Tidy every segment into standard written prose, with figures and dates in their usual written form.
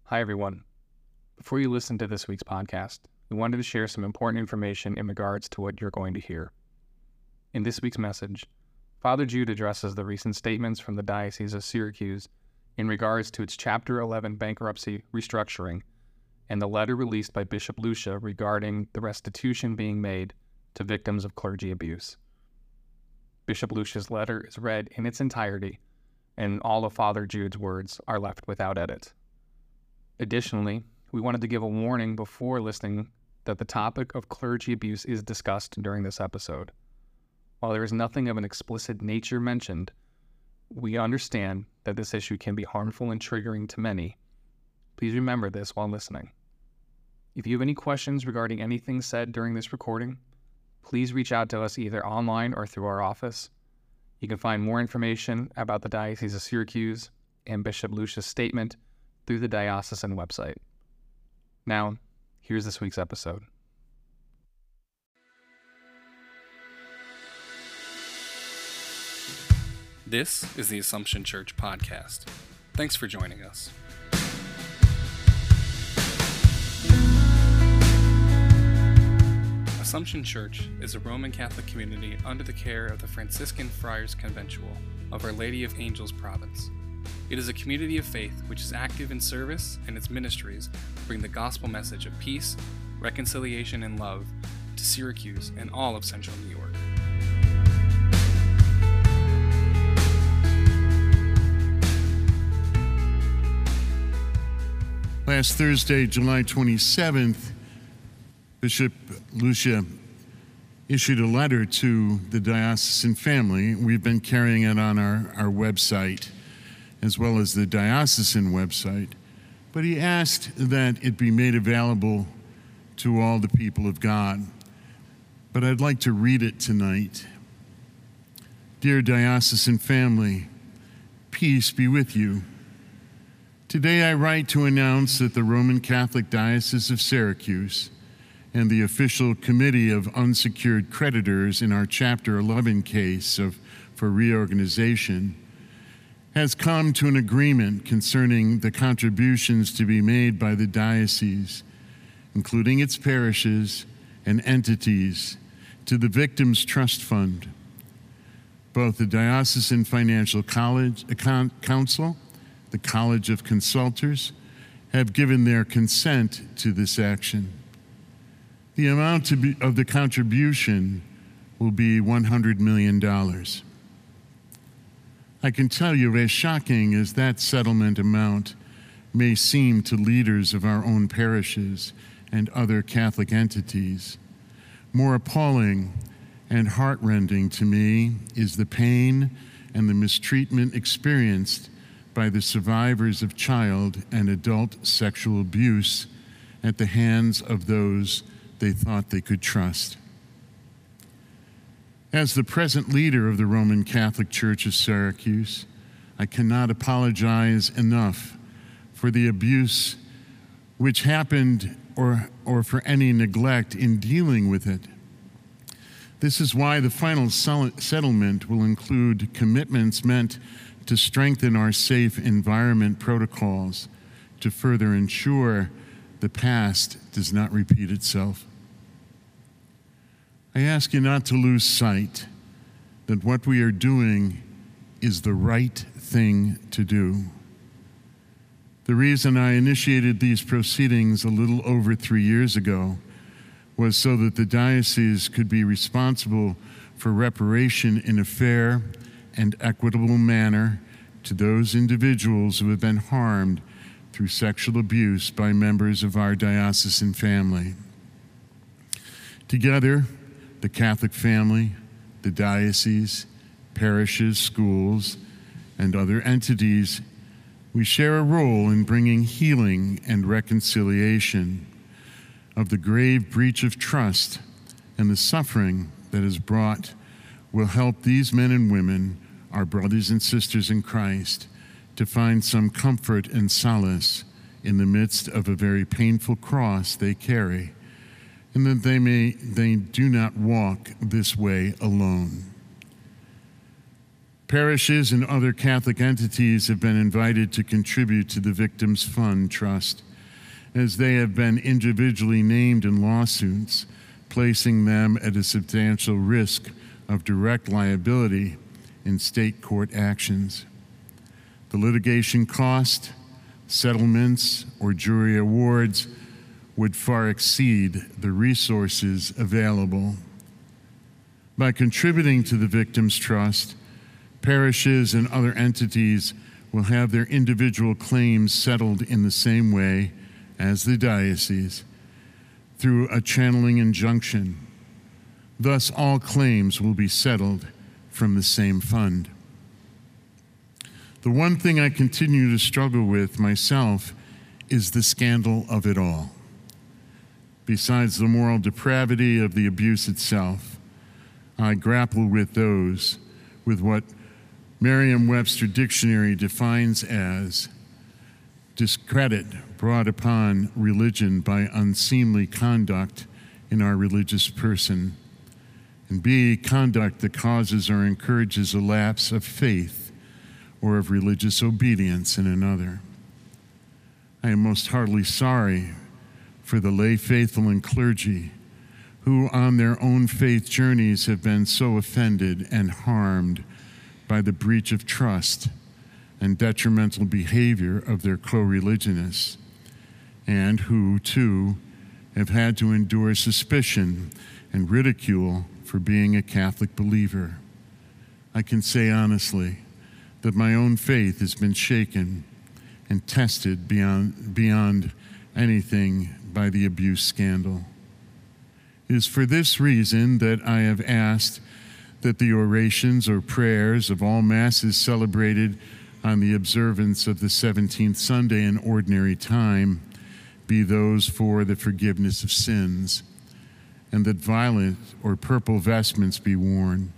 Hi, everyone. Before you listen to this week's podcast, we wanted to share some important information in regards to what you're going to hear. In this week's message, Father Jude addresses the recent statements from the Diocese of Syracuse in regards to its Chapter 11 bankruptcy restructuring and the letter released by Bishop Lucia regarding the restitution being made to victims of clergy abuse. Bishop Lucia's letter is read in its entirety, and all of Father Jude's words are left without edit. Additionally, we wanted to give a warning before listening that the topic of clergy abuse is discussed during this episode. While there is nothing of an explicit nature mentioned, we understand that this issue can be harmful and triggering to many. Please remember this while listening. If you have any questions regarding anything said during this recording, please reach out to us either online or through our office. You can find more information about the Diocese of Syracuse and Bishop Lucia's statement through the diocesan website. Now, here's this week's episode. This is the Assumption Church podcast. Thanks for joining us. Assumption Church is a Roman Catholic community under the care of the Franciscan Friars Conventual of Our Lady of Angels Province. It is a community of faith which is active in service, and its ministries bring the gospel message of peace, reconciliation, and love to Syracuse and all of central New York. Last Thursday, July 27th, Bishop Lucia issued a letter to the diocesan family. We've been carrying it on our website, as well as the diocesan website. But he asked that it be made available to all the people of God. But I'd like to read it tonight. Dear diocesan family, peace be with you. Today I write to announce that the Roman Catholic Diocese of Syracuse and the official committee of unsecured creditors in our Chapter 11 case for reorganization has come to an agreement concerning the contributions to be made by the diocese, including its parishes and entities, to the Victims' Trust Fund. Both the Diocesan Financial Council, the College of Consultors, have given their consent to this action. The amount of the contribution will be $100 million. I can tell you, as shocking as that settlement amount may seem to leaders of our own parishes and other Catholic entities, more appalling and heartrending to me is the pain and the mistreatment experienced by the survivors of child and adult sexual abuse at the hands of those they thought they could trust. As the present leader of the Roman Catholic Church of Syracuse, I cannot apologize enough for the abuse which happened or for any neglect in dealing with it. This is why the final settlement will include commitments meant to strengthen our safe environment protocols to further ensure the past does not repeat itself. I ask you not to lose sight that what we are doing is the right thing to do. The reason I initiated these proceedings a little over 3 years ago was so that the diocese could be responsible for reparation in a fair and equitable manner to those individuals who have been harmed through sexual abuse by members of our diocesan family. Together, the Catholic family, the diocese, parishes, schools, and other entities, we share a role in bringing healing and reconciliation of the grave breach of trust and the suffering that is brought will help these men and women, our brothers and sisters in Christ, to find some comfort and solace in the midst of a very painful cross they carry, and that they do not walk this way alone. Parishes and other Catholic entities have been invited to contribute to the Victims Fund Trust, as they have been individually named in lawsuits, placing them at a substantial risk of direct liability in state court actions. The litigation cost, settlements, or jury awards would far exceed the resources available. By contributing to the Victims Trust, parishes and other entities will have their individual claims settled in the same way as the diocese, through a channeling injunction. Thus, all claims will be settled from the same fund. The one thing I continue to struggle with myself is the scandal of it all. Besides the moral depravity of the abuse itself, I grapple with what Merriam-Webster Dictionary defines as discredit brought upon religion by unseemly conduct in our religious person, and B, conduct that causes or encourages a lapse of faith or of religious obedience in another. I am most heartily sorry for the lay faithful and clergy who on their own faith journeys have been so offended and harmed by the breach of trust and detrimental behavior of their co-religionists, and who, too, have had to endure suspicion and ridicule for being a Catholic believer. I can say honestly that my own faith has been shaken and tested beyond anything by the abuse scandal. It is for this reason that I have asked that the orations or prayers of all Masses celebrated on the observance of the 17th Sunday in Ordinary Time be those for the forgiveness of sins, and that violet or purple vestments be worn.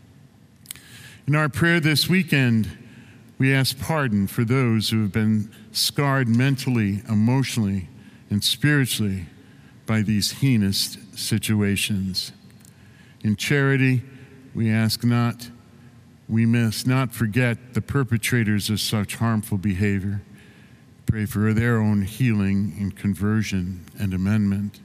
In our prayer this weekend, we ask pardon for those who have been scarred mentally, emotionally, and spiritually by these heinous situations. In charity, we must not forget the perpetrators of such harmful behavior. Pray for their own healing and conversion and amendment.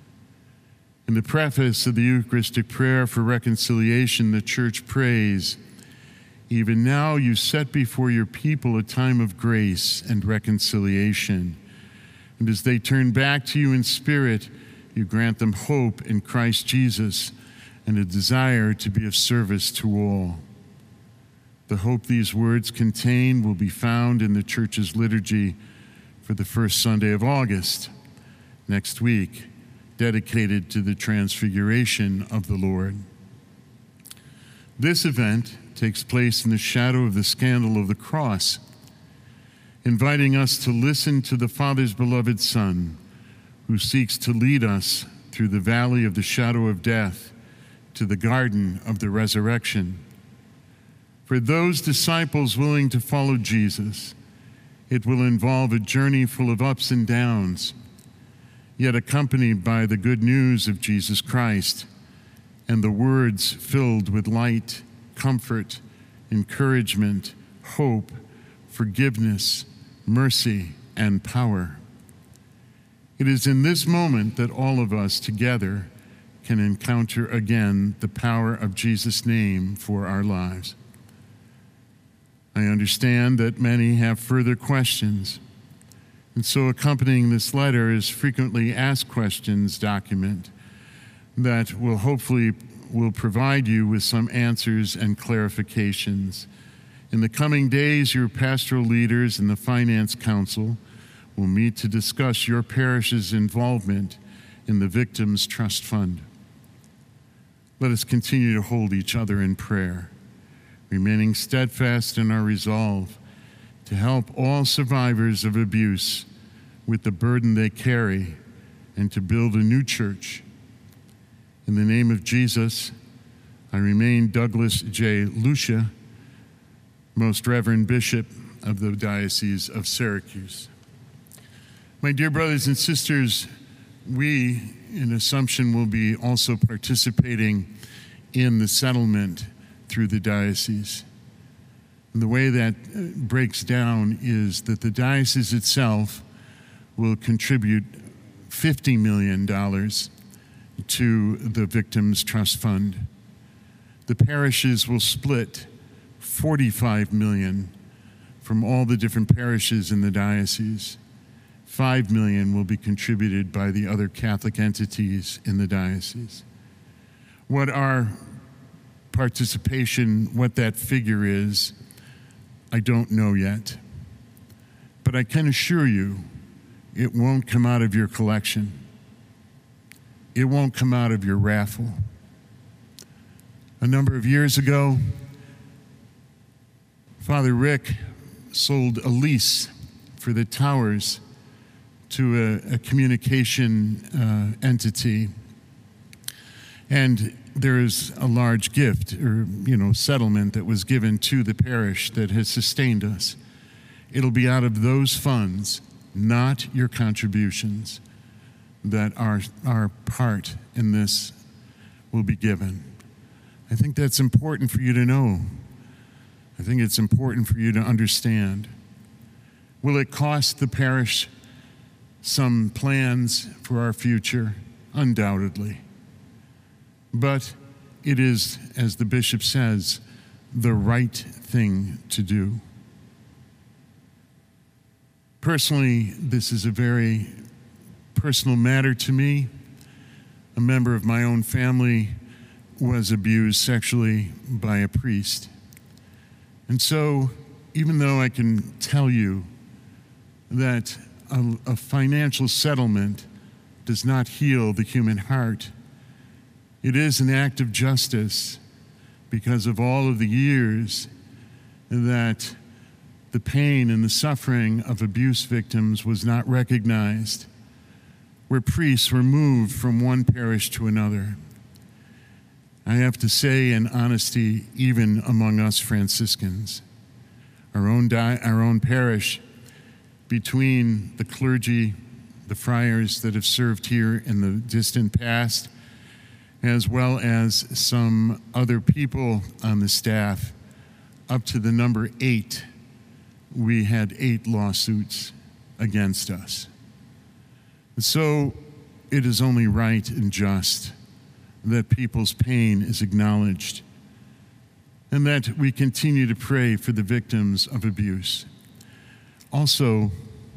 In the preface of the Eucharistic prayer for reconciliation, the Church prays, "Even now you set before your people a time of grace and reconciliation. And as they turn back to you in spirit, you grant them hope in Christ Jesus and a desire to be of service to all." The hope these words contain will be found in the Church's liturgy for the first Sunday of August, next week, dedicated to the Transfiguration of the Lord. This event takes place in the shadow of the scandal of the cross, inviting us to listen to the Father's beloved Son, who seeks to lead us through the valley of the shadow of death to the garden of the resurrection. For those disciples willing to follow Jesus, it will involve a journey full of ups and downs, yet accompanied by the good news of Jesus Christ and the words filled with light, comfort, encouragement, hope, forgiveness, mercy, and power. It is in this moment that all of us together can encounter again the power of Jesus' name for our lives. I understand that many have further questions, and so accompanying this letter is frequently asked questions document that will hopefully provide you with some answers and clarifications. In the coming days, your pastoral leaders and the Finance Council will meet to discuss your parish's involvement in the Victims Trust Fund. Let us continue to hold each other in prayer, remaining steadfast in our resolve to help all survivors of abuse with the burden they carry and to build a new church. In the name of Jesus, I remain Douglas J. Lucia, Most Reverend Bishop of the Diocese of Syracuse. My dear brothers and sisters, we in Assumption will be also participating in the settlement through the diocese. And the way that breaks down is that the diocese itself will contribute $50 million to the Victims Trust Fund. The parishes will split $45 million from all the different parishes in the diocese. $5 million will be contributed by the other Catholic entities in the diocese. What our participation, what that figure is, I don't know yet. But I can assure you, it won't come out of your collection. It won't come out of your raffle. A number of years ago, Father Rick sold a lease for the towers to a communication entity. And there is a large gift or, settlement that was given to the parish that has sustained us. It'll be out of those funds, not your contributions, that our part in this will be given. I think that's important for you to know. I think it's important for you to understand. Will it cost the parish some plans for our future? Undoubtedly. But it is, as the bishop says, the right thing to do. Personally, this is a very personal matter to me. A member of my own family was abused sexually by a priest. And so, even though I can tell you that a financial settlement does not heal the human heart, it is an act of justice because of all of the years that the pain and the suffering of abuse victims was not recognized, where priests were moved from one parish to another. I have to say, in honesty, even among us Franciscans, our own parish, between the clergy, the friars that have served here in the distant past, as well as some other people on the staff, up to the number 8, we had 8 lawsuits against us. And so it is only right and just that people's pain is acknowledged and that we continue to pray for the victims of abuse. Also,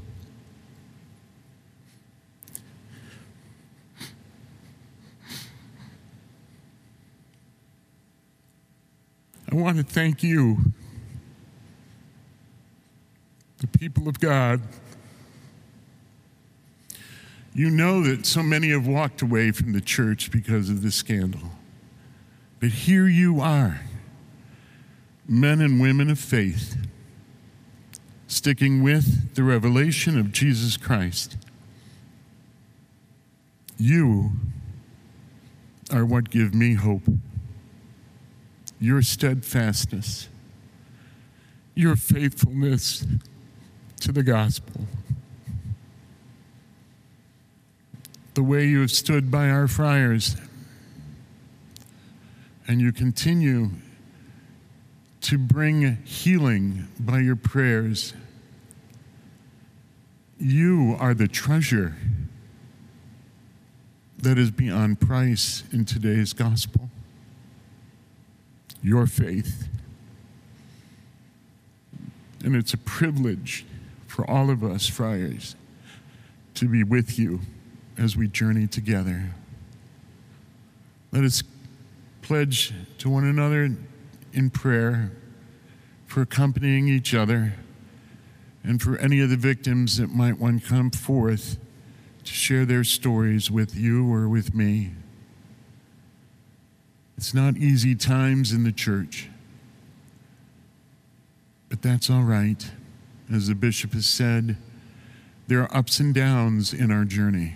I want to thank you, the people of God. You know that so many have walked away from the church because of this scandal. But here you are, men and women of faith, sticking with the revelation of Jesus Christ. You are what give me hope. Your steadfastness, your faithfulness to the gospel, the way you have stood by our friars, and you continue to bring healing by your prayers. You are the treasure that is beyond price in today's gospel. Your faith. And it's a privilege for all of us friars to be with you as we journey together. Let us pledge to one another in prayer for accompanying each other and for any of the victims that might want to come forth to share their stories with you or with me. It's not easy times in the church, but that's all right. As the bishop has said, there are ups and downs in our journey.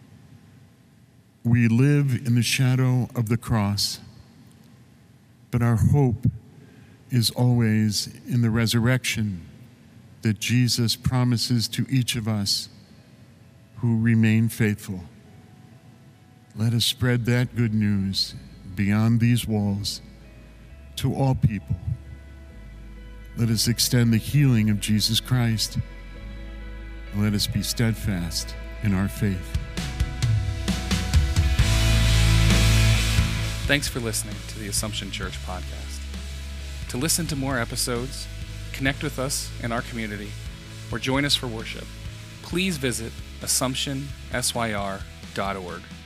We live in the shadow of the cross, but our hope is always in the resurrection that Jesus promises to each of us who remain faithful. Let us spread that good news beyond these walls to all people. Let us extend the healing of Jesus Christ. And let us be steadfast in our faith. Thanks for listening to the Assumption Church podcast. To listen to more episodes, connect with us in our community, or join us for worship, please visit AssumptionSYR.org.